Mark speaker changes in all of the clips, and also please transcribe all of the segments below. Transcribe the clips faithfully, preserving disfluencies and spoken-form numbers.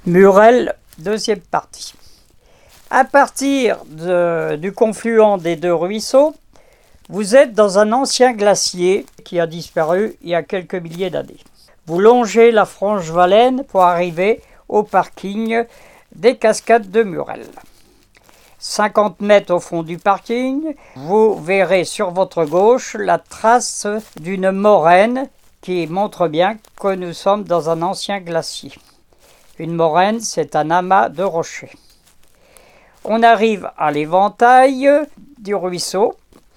Speaker 1: Murel, deuxième partie. À partir de, du confluent des deux ruisseaux, vous êtes dans un ancien glacier qui a disparu il y a quelques milliers d'années. Vous longez la Franche-Valenne pour arriver au parking des cascades de Murel. cinquante mètres au fond du parking, vous verrez sur votre gauche la trace d'une moraine qui montre bien que nous sommes dans un ancien glacier. Une moraine, c'est un amas de rochers. On arrive à l'éventail du ruisseau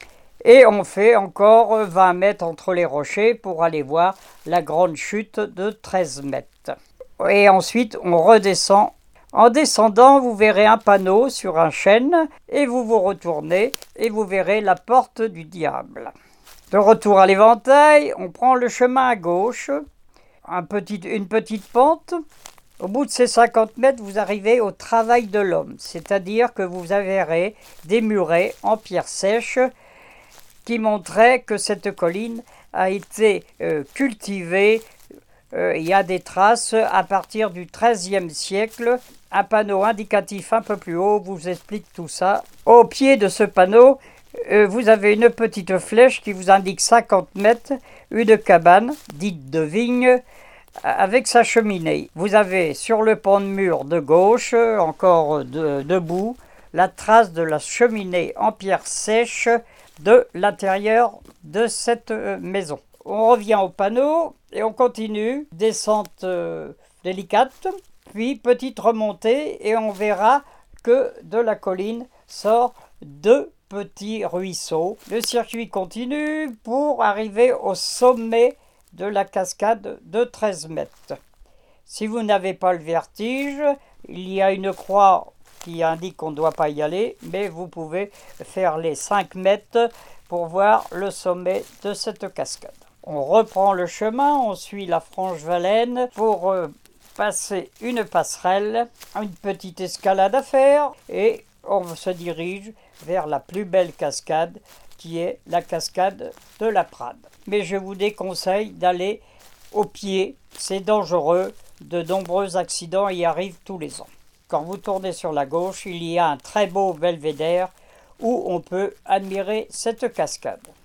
Speaker 1: et on fait encore vingt mètres entre les rochers pour aller voir la grande chute de treize mètres. Et ensuite, on redescend. En descendant, vous verrez un panneau sur un chêne et vous vous retournez et vous verrez la porte du diable. De retour à l'éventail, on prend le chemin à gauche, un petit, une petite pente. Au bout de ces cinquante mètres, vous arrivez au travail de l'homme, c'est-à-dire que vous verrez des murets en pierre sèche qui montraient que cette colline a été euh, cultivée. Euh, il y a des traces à partir du treizième siècle. Un panneau indicatif un peu plus haut vous explique tout ça. Au pied de ce panneau, euh, vous avez une petite flèche qui vous indique cinquante mètres, une cabane dite de vigne, avec sa cheminée. Vous avez sur le pan de mur de gauche, encore de, debout, la trace de la cheminée en pierre sèche de l'intérieur de cette maison. On revient au panneau et on continue, descente euh, délicate, puis petite remontée et on verra que de la colline sort deux petits ruisseaux. Le circuit continue pour arriver au sommet de la cascade de treize mètres. Si vous n'avez pas le vertige, il y a une croix qui indique qu'on ne doit pas y aller, mais vous pouvez faire les cinq mètres pour voir le sommet de cette cascade. On reprend le chemin, on suit la Franche-Valenne pour euh, passer une passerelle, une petite escalade à faire et on se dirige vers la plus belle cascade qui est la cascade de la Prade. Mais je vous déconseille d'aller au pied, c'est dangereux, de nombreux accidents y arrivent tous les ans. Quand vous tournez sur la gauche, il y a un très beau belvédère où on peut admirer cette cascade.